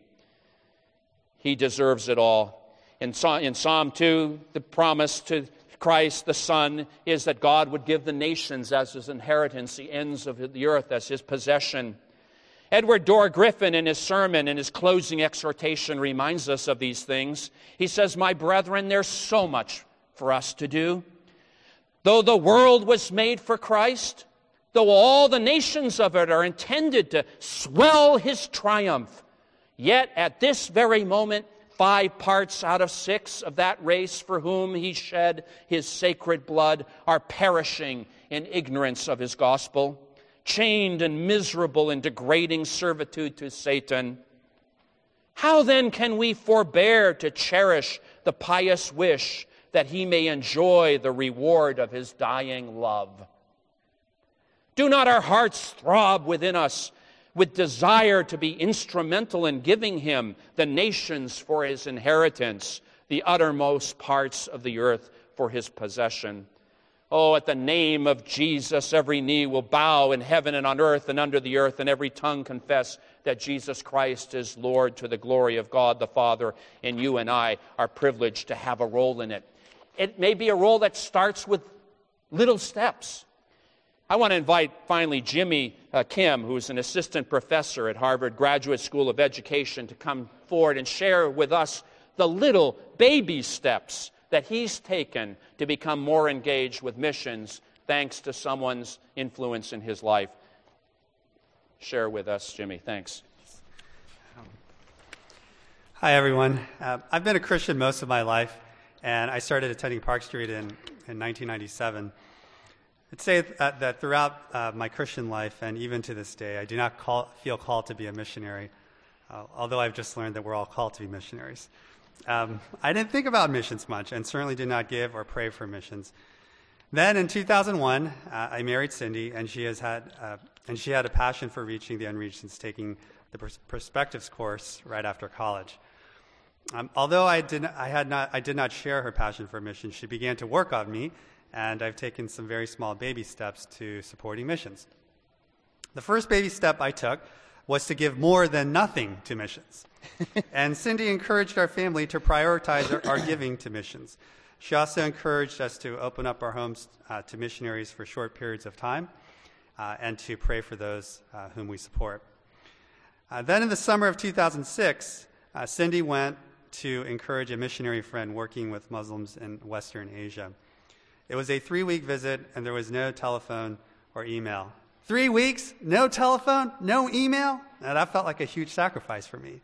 He deserves it all. In Psalm 2, the promise to Christ, the Son, is that God would give the nations as His inheritance, the ends of the earth as His possession. Edward Dorr Griffin, in his sermon, in his closing exhortation, reminds us of these things. He says, "My brethren, there's so much for us to do. Though the world was made for Christ, though all the nations of it are intended to swell His triumph, yet at this very moment, 5 parts out of 6 of that race for whom He shed His sacred blood are perishing in ignorance of His gospel, chained and miserable in degrading servitude to Satan. How then can we forbear to cherish the pious wish that he may enjoy the reward of His dying love? Do not our hearts throb within us with desire to be instrumental in giving him the nations for his inheritance, the uttermost parts of the earth for his possession. Oh, at the name of Jesus, every knee will bow in heaven and on earth and under the earth, and every tongue confess that Jesus Christ is Lord, to the glory of God the Father, and you and I are privileged to have a role in it. It may be a role that starts with little steps. I want to invite, finally, Jimmy Kim, who is an assistant professor at Harvard Graduate School of Education, to come forward and share with us the little baby steps that he's taken to become more engaged with missions, thanks to someone's influence in his life. Share with us, Jimmy. Thanks. Hi, everyone. I've been a Christian most of my life, and I started attending Park Street in 1997. I'd say that throughout my Christian life, and even to this day, I do not feel called to be a missionary, although I've just learned that we're all called to be missionaries. I didn't think about missions much, and certainly did not give or pray for missions. Then in 2001, I married Cindy, and she had a passion for reaching the unreached since taking the Perspectives course right after college. Although I did not share her passion for missions, she began to work on me, and I've taken some very small baby steps to supporting missions. The first baby step I took was to give more than nothing to missions. And Cindy encouraged our family to prioritize our giving to missions. She also encouraged us to open up our homes to missionaries for short periods of time and to pray for those whom we support. Then in the summer of 2006, Cindy went to encourage a missionary friend working with Muslims in Western Asia. It was a 3-week visit, and there was no telephone or email. 3 weeks, no telephone, no email? Now, that felt like a huge sacrifice for me.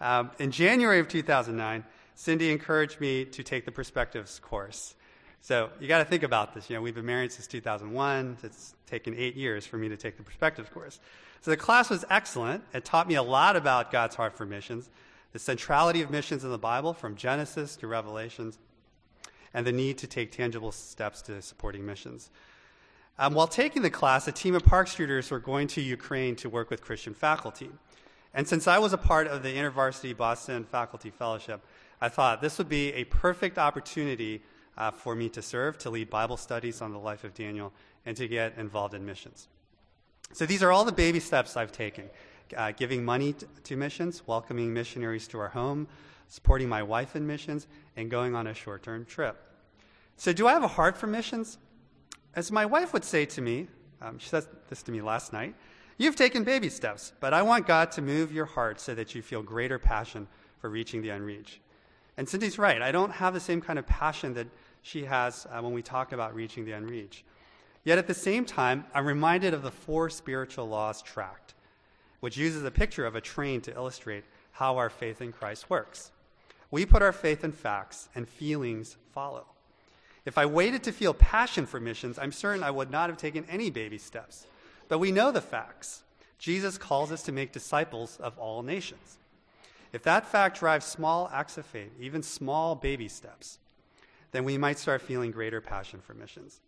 In January of 2009, Cindy encouraged me to take the Perspectives course. So you got to think about this. We've been married since 2001. It's taken 8 years for me to take the Perspectives course. So the class was excellent. It taught me a lot about God's heart for missions, the centrality of missions in the Bible from Genesis to Revelations, and the need to take tangible steps to supporting missions. While taking the class, a team of Park Streeters were going to Ukraine to work with Christian faculty. And since I was a part of the InterVarsity Boston Faculty Fellowship, I thought this would be a perfect opportunity for me to serve, to lead Bible studies on the life of Daniel, and to get involved in missions. So these are all the baby steps I've taken. Giving money to missions, welcoming missionaries to our home, supporting my wife in missions, and going on a short-term trip. So do I have a heart for missions? As my wife would say to me, she said this to me last night, you've taken baby steps, but I want God to move your heart so that you feel greater passion for reaching the unreached. And Cindy's right. I don't have the same kind of passion that she has when we talk about reaching the unreached. Yet at the same time, I'm reminded of the 4 Spiritual Laws tract, which uses a picture of a train to illustrate how our faith in Christ works. We put our faith in facts, and feelings follow. If I waited to feel passion for missions, I'm certain I would not have taken any baby steps. But we know the facts. Jesus calls us to make disciples of all nations. If that fact drives small acts of faith, even small baby steps, then we might start feeling greater passion for missions.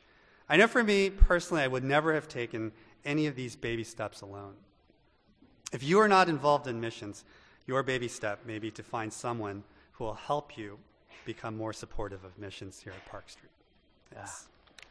I know for me, personally, I would never have taken any of these baby steps alone. If you are not involved in missions, your baby step may be to find someone who will help you become more supportive of missions here at Park Street. Yes.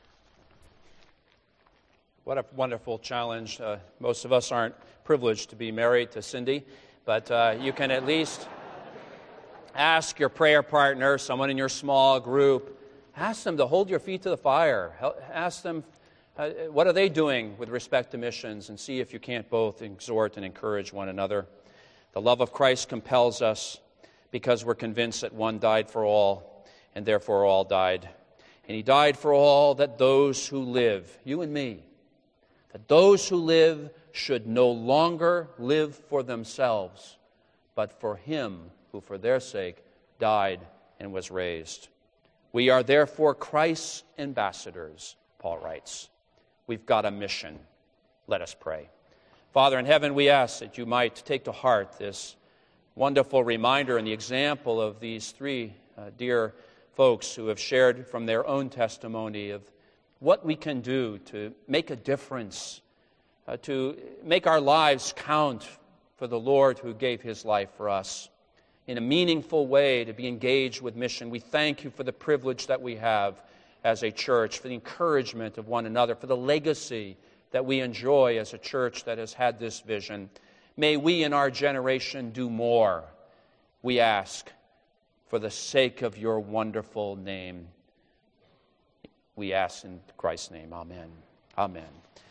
What a wonderful challenge. Most of us aren't privileged to be married to Cindy, but you can at least ask your prayer partner, someone in your small group, ask them to hold your feet to the fire. Ask them, what are they doing with respect to missions, and see if you can't both exhort and encourage one another. The love of Christ compels us because we're convinced that one died for all, and therefore all died. And he died for all, that those who live, you and me, that those who live should no longer live for themselves, but for him who for their sake died and was raised. We are therefore Christ's ambassadors, Paul writes. We've got a mission. Let us pray. Father in heaven, we ask that you might take to heart this wonderful reminder and the example of these 3 dear folks who have shared from their own testimony of what we can do to make a difference to make our lives count for the Lord who gave his life for us, in a meaningful way to be engaged with mission. We thank you for the privilege that we have as a church, for the encouragement of one another, for the legacy that we enjoy as a church that has had this vision. May we in our generation do more, we ask, for the sake of your wonderful name. We ask in Christ's name. Amen. Amen.